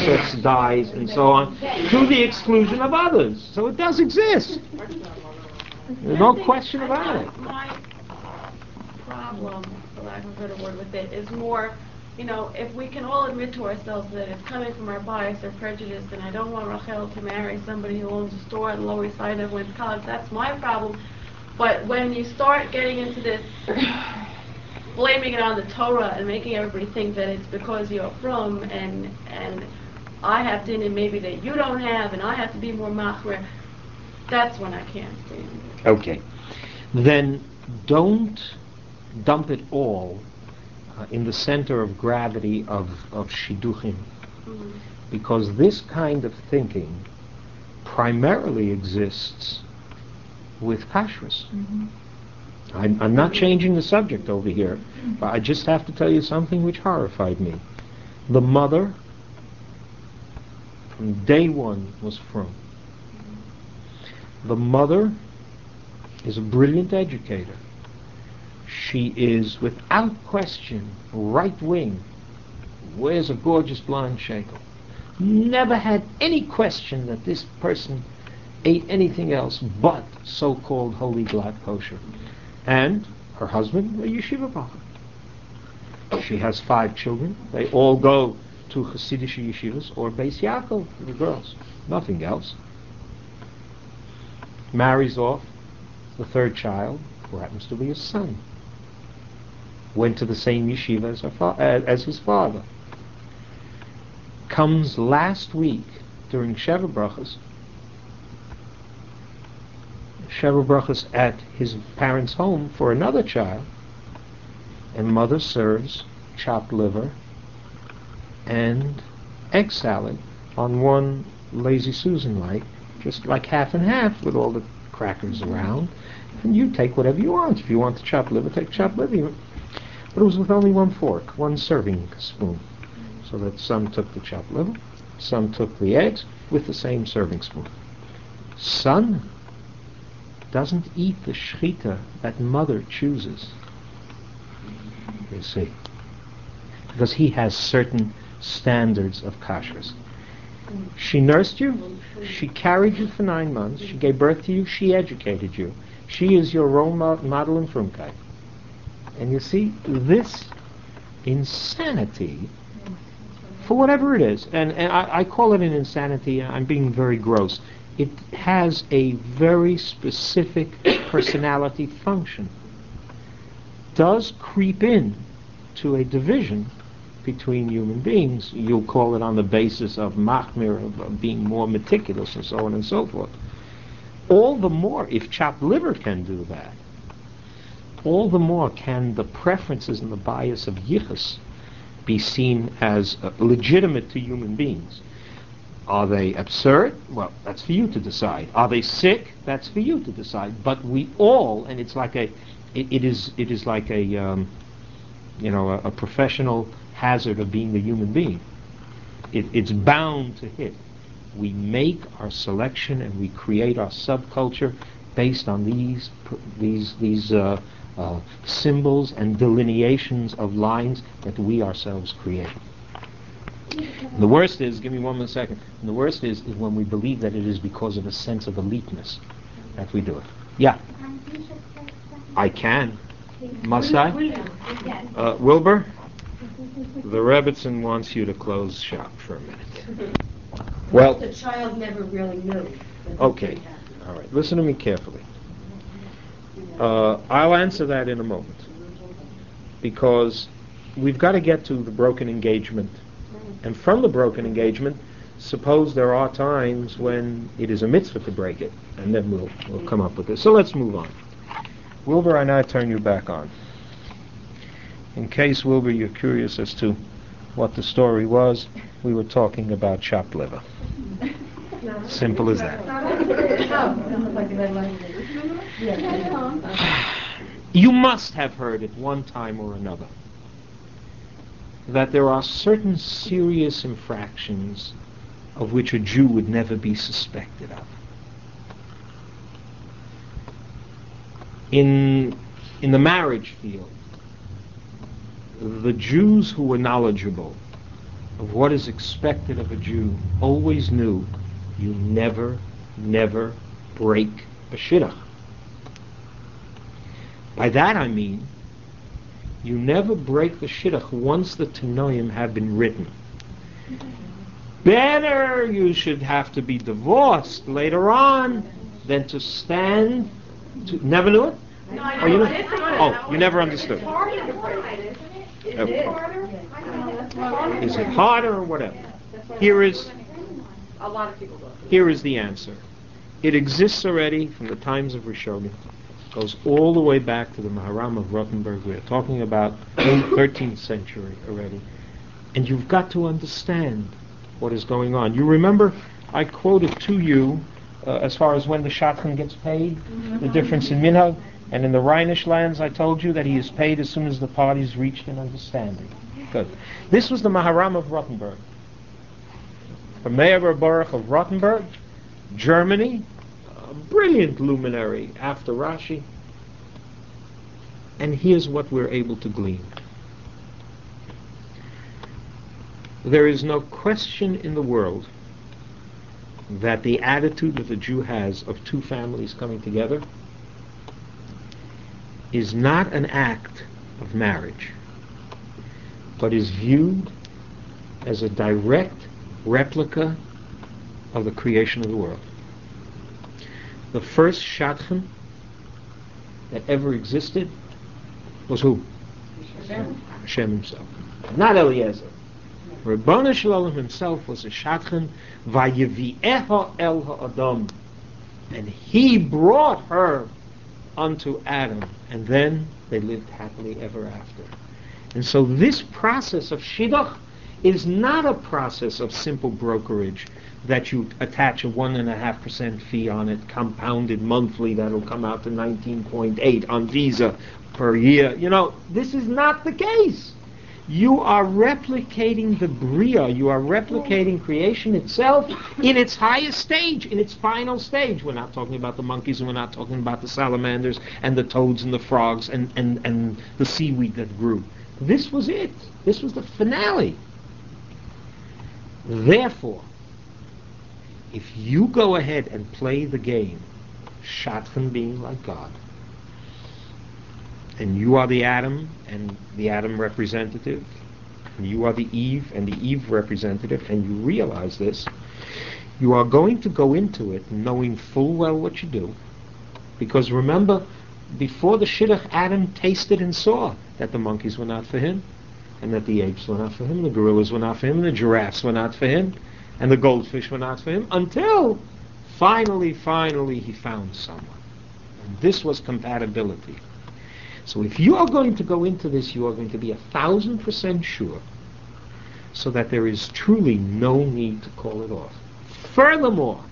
sex dies, and so on, to the exclusion of others. So it does exist. There's no question about it. My problem, for lack of a better word, with it is more, if we can all admit to ourselves that it's coming from our bias or prejudice, and I don't want Rachel to marry somebody who owns a store on the Lower East Side and went to college, that's my problem. But when you start getting into this, blaming it on the Torah and making everybody think that it's because you're from and I have to, and maybe that you don't have, and I have to be more machmer, that's when I can't stand it. Okay. Then don't dump it all in the center of gravity of shidduchim, because this kind of thinking primarily exists with kashrus. I'm not changing the subject over here, but I just have to tell you something which horrified me. The mother, from day one, was from. The mother is a brilliant educator. She is, without question, right-wing. Wears a gorgeous blonde shekel. Never had any question that this person ate anything else but so-called holy glad kosher. And her husband, a yeshiva bacher. She has 5 children. They all go to Hasidic yeshivas or Beis Yaakov, the girls. Nothing else. Marries off the 3rd child, who happens to be his son. Went to the same yeshiva as his father. Comes last week during Sheva Brachas at his parents' home for another child, and mother serves chopped liver and egg salad on one Lazy Susan just like half and half with all the crackers around, and you take whatever you want. If you want the chopped liver, take chopped liver. But it was with only 1 fork, 1 serving spoon. So that some took the chopped liver, some took the eggs with the same serving spoon. Son doesn't eat the shechita that mother chooses. You see. Because he has certain standards of kashrus. She nursed you, she carried you for 9 months, she gave birth to you, she educated you. She is your role model in Frumkeit. And you see, this insanity, for whatever it is, and I call it an insanity, I'm being very gross, it has a very specific personality function, does creep in to a division between human beings. You'll call it on the basis of machmir, of being more meticulous and so on and so forth. All the more, if chopped liver can do that, all the more can the preferences and the bias of yichus be seen as legitimate to human beings. Are they absurd? Well, that's for you to decide. Are they sick? That's for you to decide. But we all, and it's like it is like a professional hazard of being a human being. It's bound to hit. We make our selection and we create our subculture based on these symbols and delineations of lines that we ourselves create. And the worst is, give me 1 more second, and the worst is when we believe that it is because of a sense of eliteness that we do it. Yeah. I can. Must I? Wilbur? The Rebbitzin wants you to close shop for a minute. Well, the child never really knew. Okay. All right. Listen to me carefully. I'll answer that in a moment, because we've got to get to the broken engagement. And from the broken engagement, suppose there are times when it is a mitzvah to break it, and then we'll come up with this. So let's move on. Wilbur, I now turn you back on. In case, Wilbur, you're curious as to what the story was, we were talking about chopped liver. Simple as that. You must have heard at one time or another that there are certain serious infractions of which a Jew would never be suspected of. In the marriage field, the Jews who were knowledgeable of what is expected of a Jew always knew you never, never break a shidduch. By that I mean, you never break the shidduch once the Tanoim have been written. Better you should have to be divorced later on than to stand to... Never knew it? No, I Oh, you know. know- oh, you never understood. It's harder to break it, isn't it? Is it harder? Is it harder or whatever? Here is A lot of people do. Here is the answer. It exists already from the times of Rishonim. Goes all the way back to the Maharam of Rothenburg. We're talking about 13th century already. And you've got to understand what is going on. You remember I quoted to you as far as when the shadchan gets paid, the difference in minhag, and in the Rhinish lands I told you that he is paid as soon as the parties reached an understanding. Good. This was the Maharam of Rothenburg. The Meir Baruch of Rothenburg, Germany, a brilliant luminary after Rashi. And here's what we're able to glean. There is no question in the world that the attitude that the Jew has of two families coming together is not an act of marriage, but is viewed as a direct replica of the creation of the world. The first shadchan that ever existed was who? Hashem himself. Not Eliezer. Ribono Shel Olam himself was a shadchan, Vayevi'eha el ha'adam, and he brought her unto Adam, and then they lived happily ever after. And so this process of shidduch is not a process of simple brokerage that you attach a 1.5% fee on it, compounded monthly, that'll come out to 19.8 on Visa per year. You know, this is not the case. You are replicating the Bria, you are replicating creation itself in its highest stage, in its final stage. We're not talking about the monkeys, and we're not talking about the salamanders and the toads and the frogs and the seaweed that grew. This was it. This was the finale. Therefore, if you go ahead and play the game, shadchan being like God, and you are the Adam and the Adam representative, and you are the Eve and the Eve representative, and you realize this, you are going to go into it knowing full well what you do. Because remember, before the shidduch, Adam tasted and saw that the monkeys were not for him, and that the apes were not for him, the gorillas were not for him, and the giraffes were not for him, and the goldfish were not for him, until finally he found someone. And this was compatibility. So if you are going to go into this, you are going to be 1,000% sure, so that there is truly no need to call it off. Furthermore,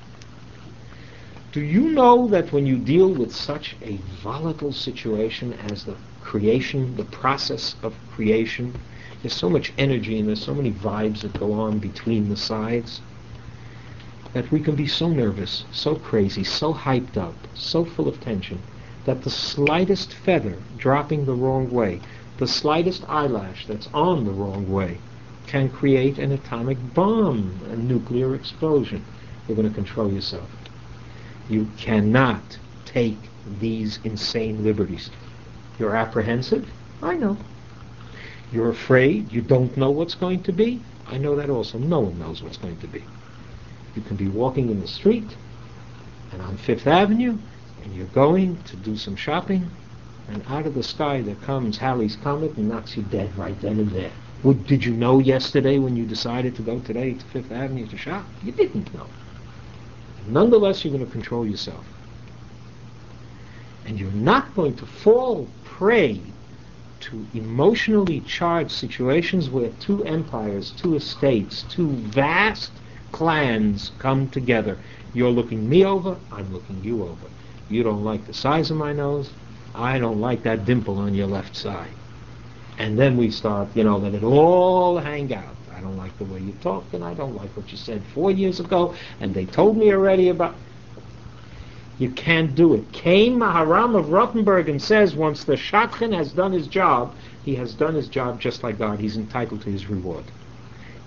do you know that when you deal with such a volatile situation as the creation, the process of creation, there's so much energy and there's so many vibes that go on between the sides, that we can be so nervous, so crazy, so hyped up, so full of tension, that the slightest feather dropping the wrong way, the slightest eyelash that's on the wrong way, can create an atomic bomb, a nuclear explosion. You're going to control yourself. You cannot take these insane liberties. You're apprehensive? I know. You're afraid? You don't know what's going to be? I know that also. No one knows what's going to be. You can be walking in the street, and on Fifth Avenue, and you're going to do some shopping, and out of the sky there comes Halley's Comet and knocks you dead right then and there. Did you know yesterday when you decided to go today to Fifth Avenue to shop? You didn't know. Nonetheless, you're going to control yourself. And you're not going to fall prey to emotionally charged situations where two empires, two estates, two vast clans come together. You're looking me over, I'm looking you over. You don't like the size of my nose, I don't like that dimple on your left side. And then we start, let it all hang out. I don't like the way you talk, and I don't like what you said 4 years ago, and they told me already about... You can't do it. Came Maharam of Rothenburg and says once the shadchan has done his job, he has done his job just like God. He's entitled to his reward.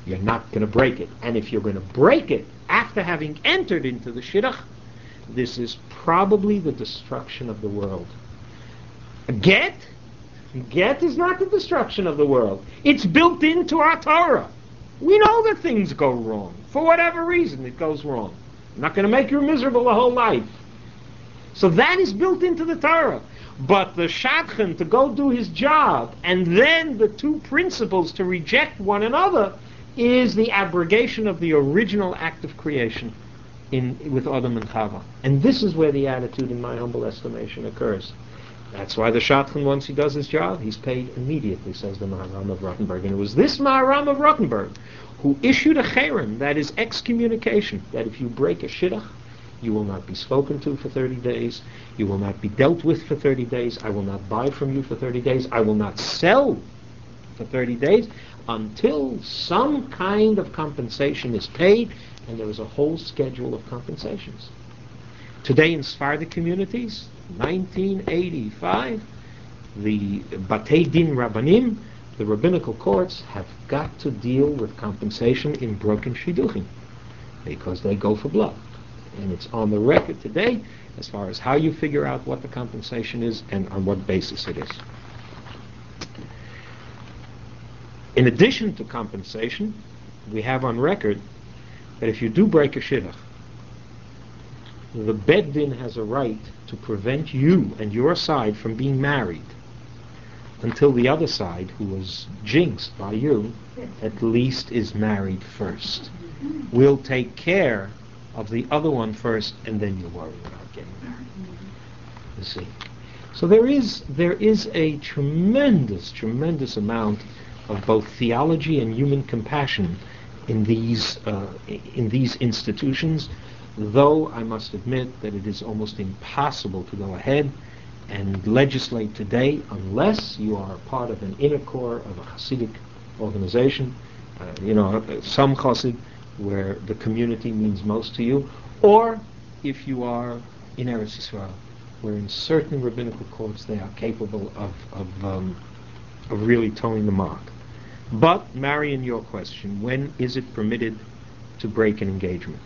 You're not going to break it. And if you're going to break it after having entered into the shidduch, this is probably the destruction of the world. Get is not the destruction of the world. It's built into our Torah. We know that things go wrong. For whatever reason, it goes wrong. I'm not going to make you miserable the whole life. So that is built into the Torah. But the shadchan to go do his job, and then the two principles to reject one another, is the abrogation of the original act of creation with Adam and Chava. And this is where the attitude, in my humble estimation, occurs. That's why the shadchan, once he does his job, he's paid immediately, says the Maharam of Rottenberg. And it was this Maharam of Rottenberg who issued a cherem, that is excommunication, that if you break a shidduch, you will not be spoken to for 30 days. You will not be dealt with for 30 days. I will not buy from you for 30 days. I will not sell for 30 days until some kind of compensation is paid, and there is a whole schedule of compensations. Today in Sephardic communities, 1985, the Batei Din Rabbanim, the rabbinical courts, have got to deal with compensation in broken shidduchim because they go for blood. And it's on the record today as far as how you figure out what the compensation is and on what basis it is. In addition to compensation, we have on record that if you do break a shidduch, the Beit Din has a right to prevent you and your side from being married until the other side, who was jinxed by you, at least is married first. We'll take care of the other one first, and then you worry about getting married. You see. So there is a tremendous amount of both theology and human compassion in these institutions, though I must admit that it is almost impossible to go ahead and legislate today unless you are a part of an inner core of a Hasidic organization, some Chassid, where the community means most to you, or if you are in Eretz Yisrael, where in certain rabbinical courts they are capable of really towing the mark. But, Marion, your question, when is it permitted to break an engagement?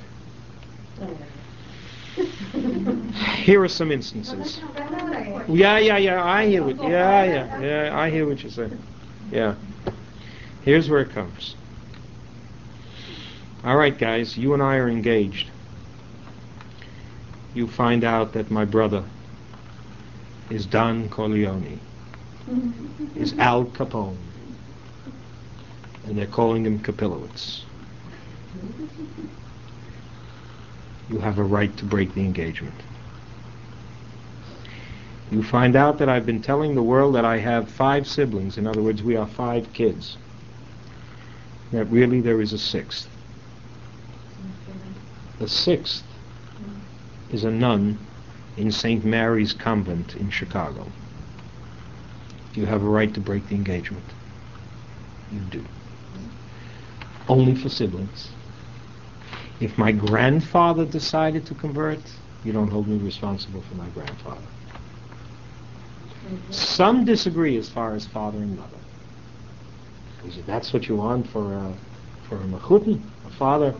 Here are some instances. Yeah, I hear what. I hear what you're saying. Yeah. Here's where it comes. All right, guys, you and I are engaged. You find out that my brother is Don Corleone, is Al Capone, and they're calling him Kapilowitz. You have a right to break the engagement. You find out that I've been telling the world that I have 5 siblings. In other words, we are 5 kids. That really there is a 6th. The 6th is a nun in St. Mary's Convent in Chicago. You have a right to break the engagement. You do. Only for siblings. If my grandfather decided to convert, you don't hold me responsible for my grandfather. Some disagree as far as father and mother. Because if that's what you want for a mechutin, a father.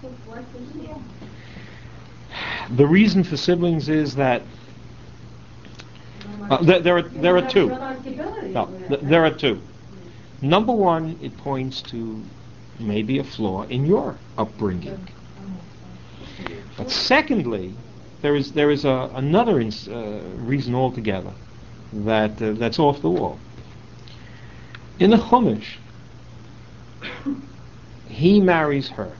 The reason for siblings is that there are 2. No, there are 2. Number 1, it points to maybe a flaw in your upbringing. But secondly, there is another reason altogether that's off the wall. In the Chumash, he marries her.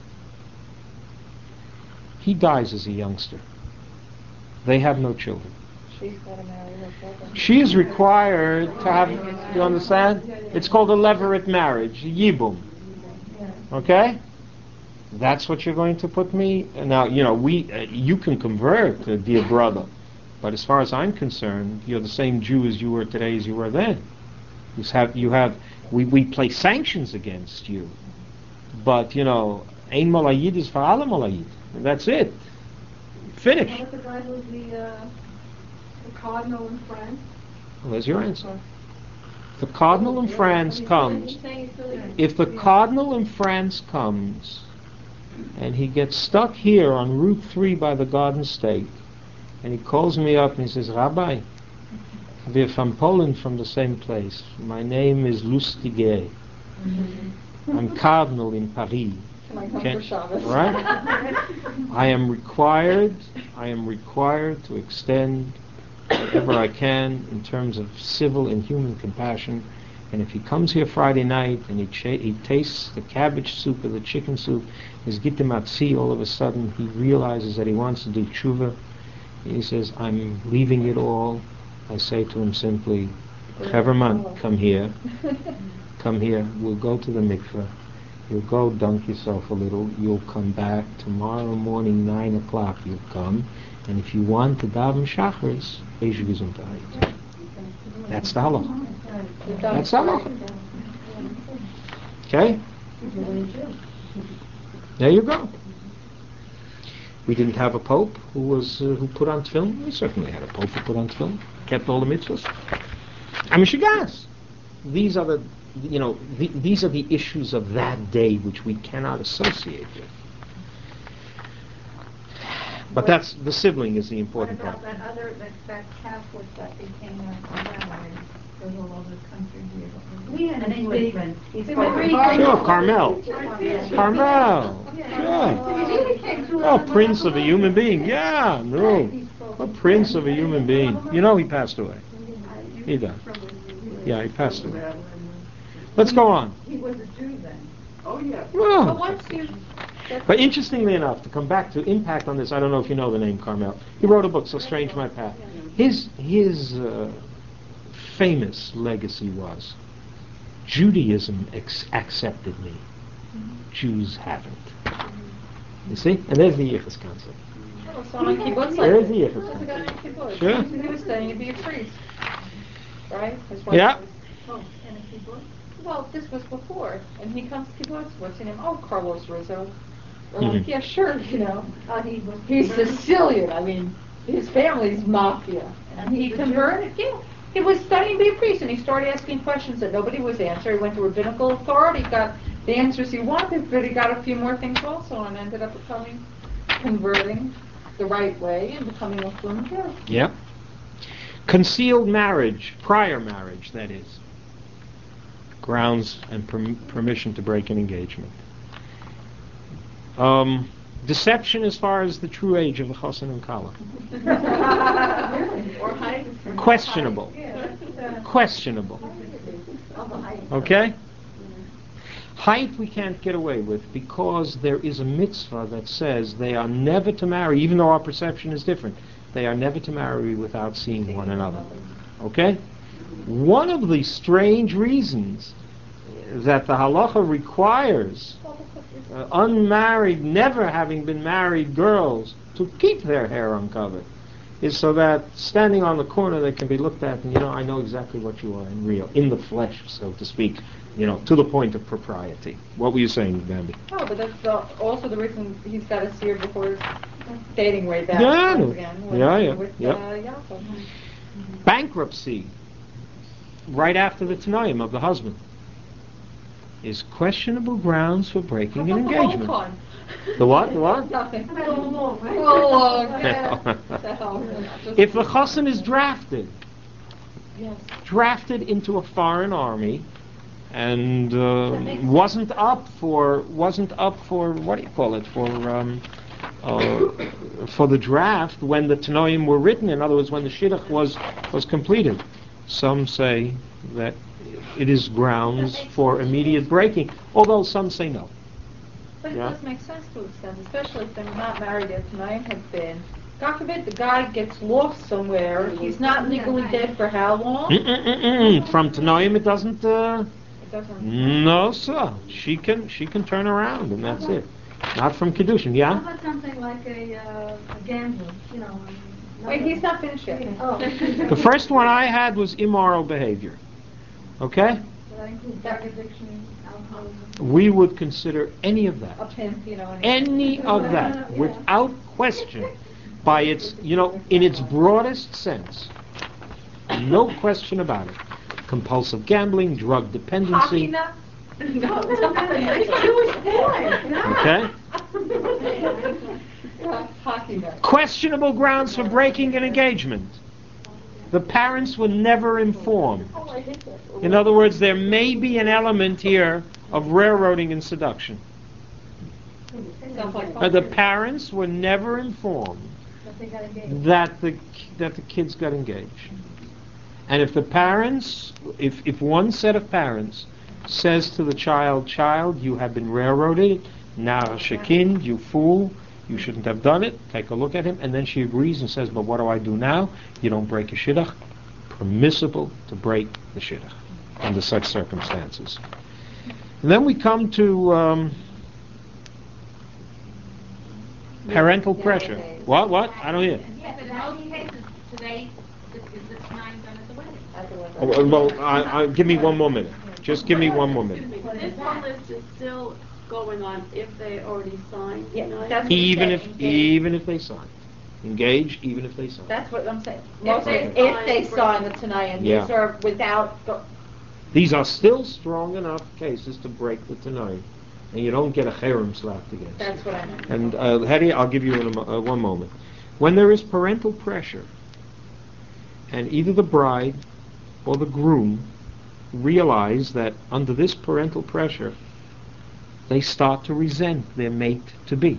He dies as a youngster. They have no children. She's got to marry her children. She is required to have, you understand? It's called a levirate marriage, yibum. Okay? That's what you're going to put me? Now, you can convert, dear brother, but as far as I'm concerned, you're the same Jew as you were today as you were then. We place sanctions against you, but, ein malayid is for alle malayid. That's it. Finish. What about the guy who's the cardinal in France? Well, there's your answer. the cardinal in France comes, if the cardinal in France comes, and he gets stuck here on Route 3 by the Garden State, and he calls me up and he says, Rabbi, we're from Poland, from the same place. My name is Lustiger. I'm cardinal in Paris. Right? I am required to extend whatever I can in terms of civil and human compassion. And if he comes here Friday night and he tastes the cabbage soup or the chicken soup, his gitimatzi, all of a sudden he realizes that he wants to do tshuva. He says, I'm leaving it all. I say to him simply, Cheverman, come here. Come here. We'll go to the mikveh. You'll go dunk yourself a little. You'll come back tomorrow morning, 9 o'clock. You'll come. And if you want to daven shachris, Eishe Gesundheit. That's the halacha. That's the halacha. Okay? There you go. We didn't have a pope who put on tefillin. We certainly had a pope who put on tefillin, kept all the mitzvahs. I'm a shigas. These are these are the issues of that day which we cannot associate with. But that's the sibling is the important part. What about that Catholic that became a rabbi? There's all over the country here. An Englishman. Sure, Carmel. Carmel. Sure. Oh, prince of a human being. Yeah, no. A prince of a human being. You know he passed away. He died. Yeah, he passed away. Let's go on. He was a Jew then. Oh, yeah. Well, but interestingly enough, to come back to impact on this, I don't know if you know the name Carmel. He wrote a book, So Strange My Path. His famous legacy was, Judaism accepted me. Jews haven't. You see? And there's the Yichus concept. There's the Yichus concept. Sure. He was studying to be a priest. Right? Yeah. Oh, and a kibbutz? Well, this was before. And he comes to kibbutz. What's his name? Oh, Carlos Rizzo. Yeah, sure, he's Sicilian. I mean, his family's mafia. And he converted, He was studying to be a priest, and he started asking questions that nobody was answering. He went to rabbinical authority, got the answers he wanted, but he got a few more things also, and ended up converting the right way and becoming a fluent Jew. Yeah. Concealed marriage, prior marriage, that is. Grounds and permission to break an engagement. Deception as far as the true age of the Chassan and Kala. Questionable. Questionable. Okay? Height we can't get away with because there is a mitzvah that says they are never to marry, even though our perception is different. They are never to marry without seeing one another. Okay? One of the strange reasons that the halacha requires unmarried, never having been married girls to keep their hair uncovered is so that standing on the corner they can be looked at and, I know exactly what you are in the flesh, so to speak, to the point of propriety. What were you saying, Bambi? Oh, but that's also the reason he's got a seer before his dating way back. Yaakov. Bankruptcy right after the Tanaim of the husband is questionable grounds for breaking an engagement. The what? The what? Nothing. If the chassan is drafted into a foreign army, and wasn't up for what do you call it, for the draft when the Tanoim were written, in other words, when the Shidduch was completed, some say that it is grounds for immediate breaking, although some say no. But it does make sense to extent, especially if they're not married as Tanaim have been. God forbid the guy gets lost somewhere. He's not legally dead for how long? From Tanoim it doesn't. No, sir. She can turn around, and that's it. Not from Kiddushin, yeah? How about something like a gambler, Wait, he's not finished yet. Oh. The first one I had was immoral behavior. Okay? Does that include drug addiction, alcoholism? We would A consider any of that. pimp, Any of that, without question, by its, in its broadest sense. No question about it. compulsive gambling, drug dependency. Hockey nut? No, Okay? Hockey nut. Questionable grounds for breaking an engagement. The parents were never informed. In other words, there may be an element here of railroading and seduction. Sounds like The parents were never informed that the kids got engaged. And if the parents, if one set of parents says to the child, you have been railroaded, now shekin, you fool, you shouldn't have done it, take a look at him, and then she agrees and says, but what do I do now? You don't break a shidduch. Permissible to break the shidduch under such circumstances. And then we come to parental pressure. What? I don't hear. Yeah, but in most cases today, is the time done at the wedding? Well, give me one more minute. Just give me one more minute. This whole list is still going on if they already signed. Yeah, tonight. that's- Even if Engaged. they sign. Engage, even if they sign. That's what I'm saying. If they If they sign, sign the tonight and Yeah. these are without, These are still strong enough cases to break the tonight, and you don't get a cherem slapped against. that's what I meant. And Hedy, I'll give you one moment. When there is parental pressure, and either the bride or the groom realize that under this parental pressure, they start to resent their mate-to-be.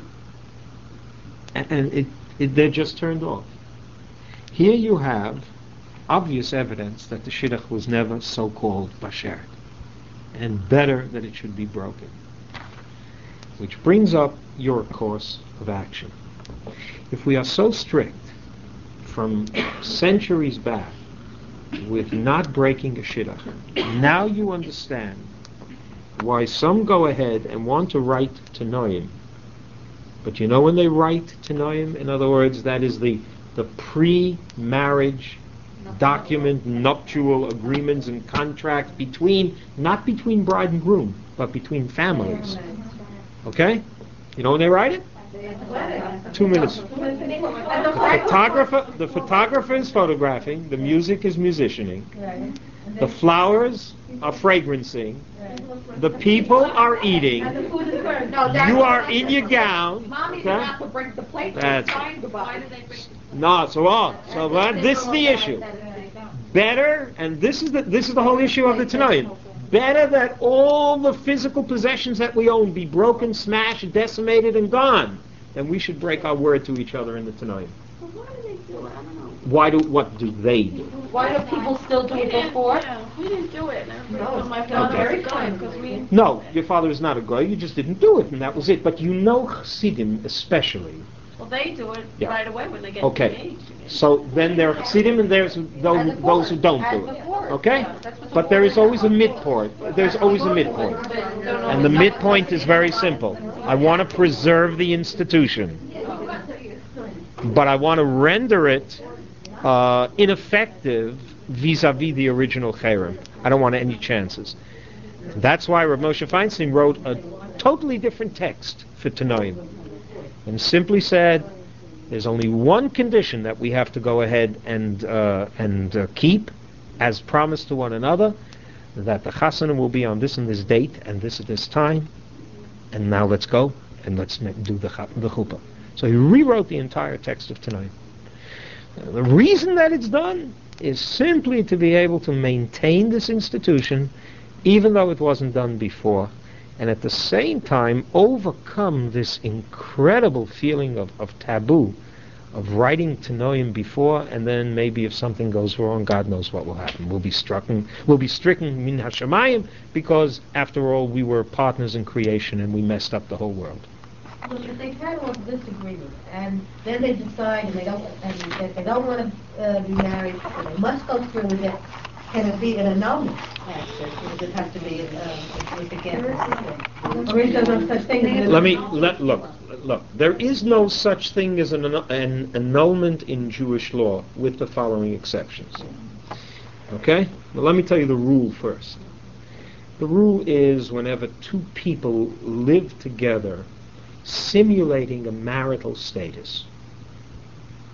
And they're just turned off. Here you have obvious evidence that the shidduch was never so-called bashert, and better that it should be broken. Which brings up your course of action. If we are so strict from centuries back with not breaking a shidduch, now you understand why some go ahead and want to write to Noim. But you know when they write to Noim, in other words, that is the pre-marriage document, nuptial agreements and contracts not between bride and groom, but between families. Okay? You know when they write it? 2 minutes. The photographer is photographing, the music is musicianing, the flowers are fragrancing, the people are eating, you are in your gown. Mommy's Okay? about to break the plate. That's Sign it. goodbye. No, so on. So this is the issue. Better, and this is the whole issue of the Tanoim. Better that all the physical possessions that we own be broken, smashed, decimated, and gone, than we should break our word to each other in the Tanoim. Well, why do they do it? I don't know. What do they do? Why do people still do it before? Yeah, we didn't do it. No, No, my it's father very was kind. because we. No, your father is not a guy. You just didn't do it, and that was it. But you know Chassidim especially. Well, they do it Yeah. right away when they get Okay. engaged. So then there are Chassidim and there's those who don't do it. Okay? But there is always a midpoint. There's always a midpoint. And the midpoint is very simple. I want to preserve the institution, but I want to render it ineffective vis-a-vis the original cherem. I don't want any chances. That's why Rav Moshe Feinstein wrote a totally different text for Tanoim, and simply said, there's only one condition that we have to go ahead and keep as promised to one another, that the chasanim will be on this and this date and this at this time, and now let's go and let's do the chuppah. So he rewrote the entire text of Tanoim. The reason that it's done is simply to be able to maintain this institution, even though it wasn't done before, and at the same time overcome this incredible feeling of taboo, of writing to Noim before, and then maybe if something goes wrong, God knows what will happen. We'll be stricken min hashamayim, because after all we were partners in creation and we messed up the whole world. Look, if they've had all this agreement, and then they decide and that they don't want to be married, so they must go through with it, can it be an annulment? Actually, does it have to be with again? Or is there no such thing as Look. There is no such thing as an annulment in Jewish law, with the following exceptions. Okay? Well, let me tell you the rule first. The rule is whenever two people live together simulating a marital status,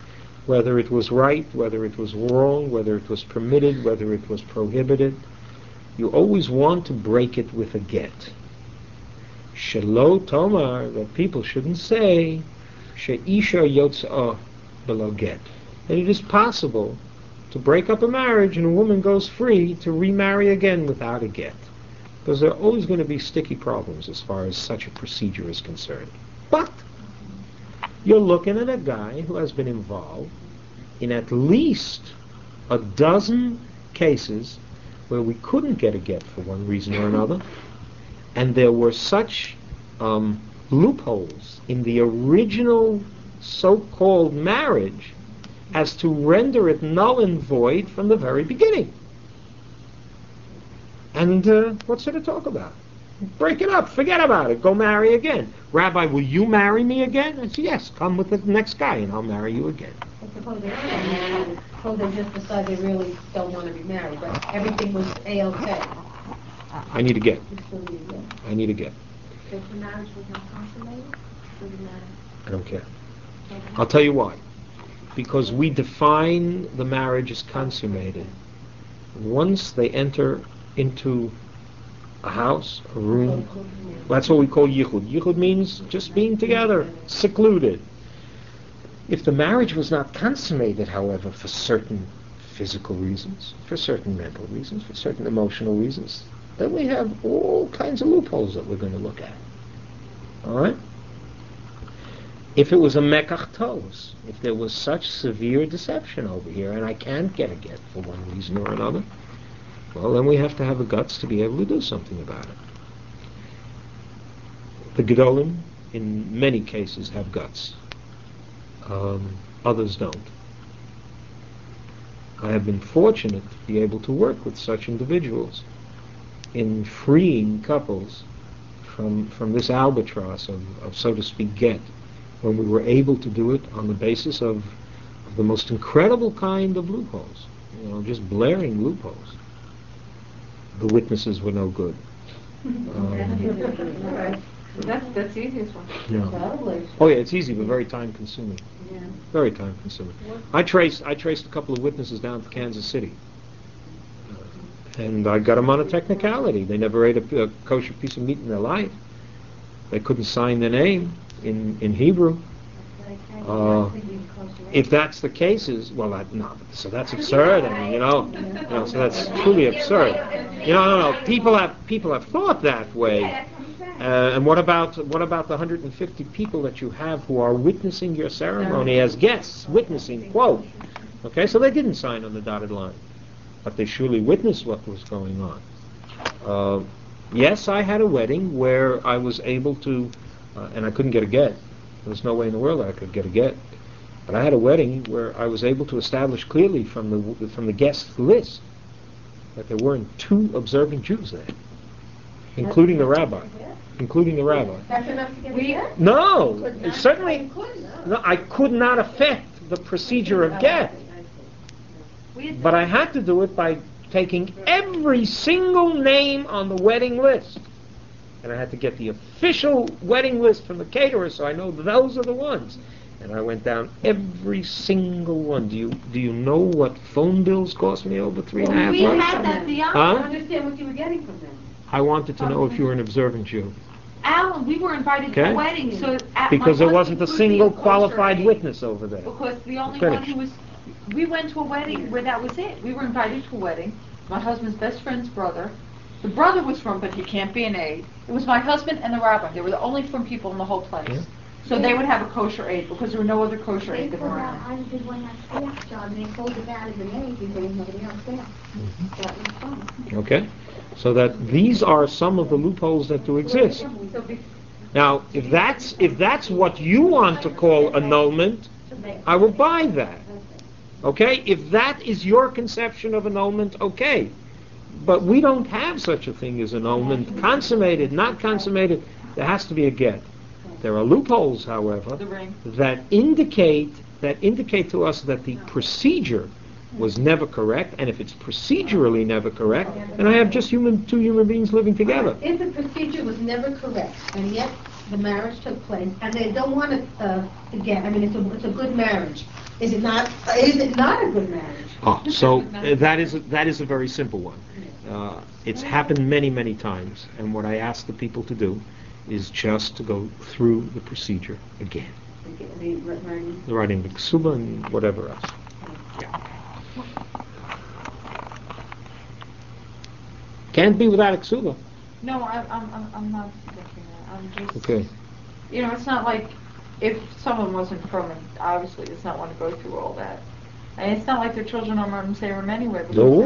whether it was right, whether it was wrong, whether it was permitted, whether it was prohibited. You always want to break it with a get. Shelo tomar, that people shouldn't say, she'isha yotzah below get. That it is possible to break up a marriage and a woman goes free to remarry again without a get. Because there are always going to be sticky problems as far as such a procedure is concerned. But you're looking at a guy who has been involved in at least a dozen cases where we couldn't get a get for one reason or another, and there were such loopholes in the original so-called marriage as to render it null and void from the very beginning. And what's there to talk about? Break it up, forget about it, go marry again. Rabbi, will you marry me again? I said, yes, come with the next guy and I'll marry you again. Suppose they just decide they really don't want to be married, but everything was A-OK. I need a get. You still need a get. I need a get. If the marriage was not consummated, doesn't matter. I don't care. I'll tell you why. Because we define the marriage as consummated once they enter into a house, a room. That's what we call yichud. Yichud means just being together, secluded. If the marriage was not consummated, however, for certain physical reasons, for certain mental reasons, for certain emotional reasons, then we have all kinds of loopholes that we're going to look at. All right? If it was a mekach tos, if there was such severe deception over here, and I can't get a get for one reason or another, well, then we have to have the guts to be able to do something about it. The Gedolim, in many cases, have guts. Others don't. I have been fortunate to be able to work with such individuals in freeing couples from this albatross of, so to speak, get, when we were able to do it on the basis of the most incredible kind of loopholes, just blaring loopholes. The witnesses were no good. That's the easiest one. Yeah. Oh yeah, it's easy, but very time consuming. Yeah. Very time consuming. I traced a couple of witnesses down to Kansas City, and I got them on a technicality. They never ate a kosher piece of meat in their life. They couldn't sign their name in Hebrew. If that's the case, so that's absurd. I mean, so that's truly absurd. No. People have thought that way. And what about the 150 people that you have who are witnessing your ceremony as guests, witnessing, quote. Okay, so they didn't sign on the dotted line, but they surely witnessed what was going on. Yes, I had a wedding where I was able to, and I couldn't get a get. There's no way in the world I could get a get. But I had a wedding where I was able to establish clearly from the guest list that there weren't 2 observant Jews there, including the rabbi. That's enough to get a get? No, certainly. No, I could not affect the procedure of get. But I had to do it by taking every single name on the wedding list. And I had to get the official wedding list from the caterer so I know those are the ones. And I went down every single one. Do you know what phone bills cost me over $3.5 months? We had that beyond. I don't understand what you were getting from them. I wanted to know if you were an observant Jew. Alan, we were invited to Okay. a wedding, so Because there wasn't a single qualified witness over there. Because the only Finish. one who was, we went to a wedding where that was it. We were invited to a wedding. My husband's best friend's brother. The brother was from, but he can't be an aide. It was my husband and the rabbi. They were the only from people in the whole place. Yeah. So they would have a kosher aide because there were no other kosher They aide that pulled were out, around. I did one that staff job, and they pulled it out as an aide because there was nobody else there. That was fun. Okay? So that these are some of the loopholes that do exist. Now, if that's what you want to call annulment, I will buy that. Okay? If that is your conception of annulment, okay. But we don't have such a thing as annulment. Consummated, not consummated, there has to be a get. There are loopholes, however, The ring. that indicate to us that the procedure was never correct, and if it's procedurally never correct, then I have just two human beings living together. If the procedure was never correct, and yet the marriage took place, and they don't want to get, I mean, it's a good marriage. Is it not a good marriage? So that is a very simple one. It's happened many, many times, and what I ask the people to do is just to go through the procedure again. The writing the ksuba and whatever else. Yeah. Can't be without a ksuba. No, I'm not suggesting that. I'm just, Okay. you know, it's not like if someone wasn't from it, obviously does not want to go through all that. And it's not like their children are Martin Serum anyway.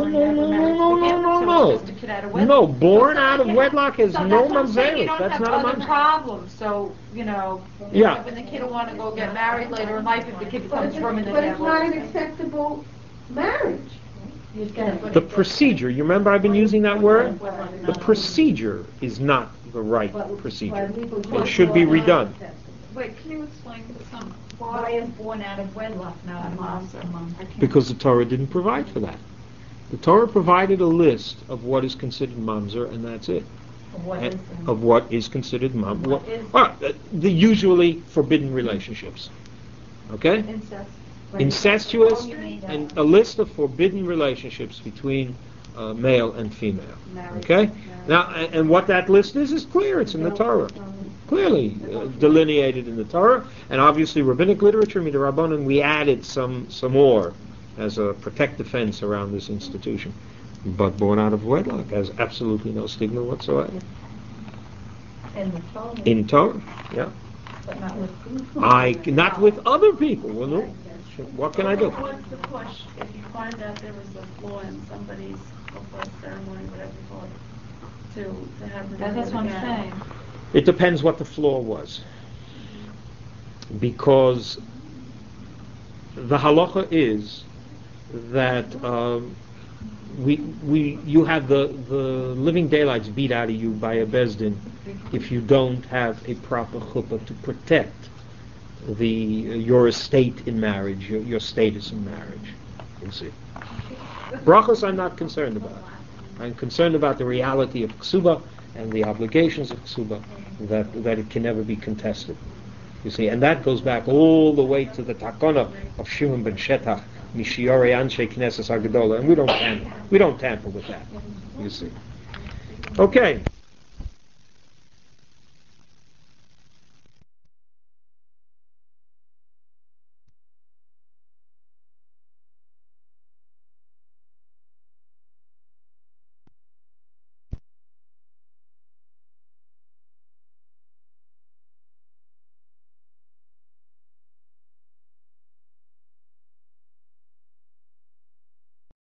No. Just a kid out of wedlock. No, born out of Yeah. wedlock is So no that's what I'm saying, you mamzeret. don't That's have not a other mamzeret. problems. So, you know, Yeah. when the kid will want to go get married later in life, if the kid becomes from and then But they it's have not all an this- acceptable marriage. The procedure, you remember I've been using that word? The procedure is not the right procedure. It should be redone. Wait, can you explain to some, why is born out of wedlock not a mamzer? Because the Torah didn't provide for that. The Torah provided a list of what is considered mamzer, and that's it. And of what is considered mamzer. The usually forbidden relationships. Okay? Incest. Incestuous, and a list of forbidden relationships between male and female. Okay? Now, and what that list is clear. It's in the Torah. Clearly delineated in the Torah, and obviously rabbinic literature, midrabanan, we added some more as a protective fence around this institution. But born out of wedlock has absolutely no stigma whatsoever. In Torah, yeah. But not with Not with other people. Well, no. What can I do? What's the push if you find out there was a flaw in somebody's first ceremony, whatever you call it, to have them That's do it what I'm again? saying. It depends what the flaw was. Because the halacha is that you have the living daylights beat out of you by a bezdin if you don't have a proper chuppah to protect your estate in marriage, your status in marriage. You see. Brachos I'm not concerned about. I'm concerned about the reality of ksuba and the obligations of ksuba, that it can never be contested. You see, and that goes back all the way to the takana of Shimon ben Shetach, Mishiore Anshe Knesset Hagadola, and we don't tamper with that. You see. Okay.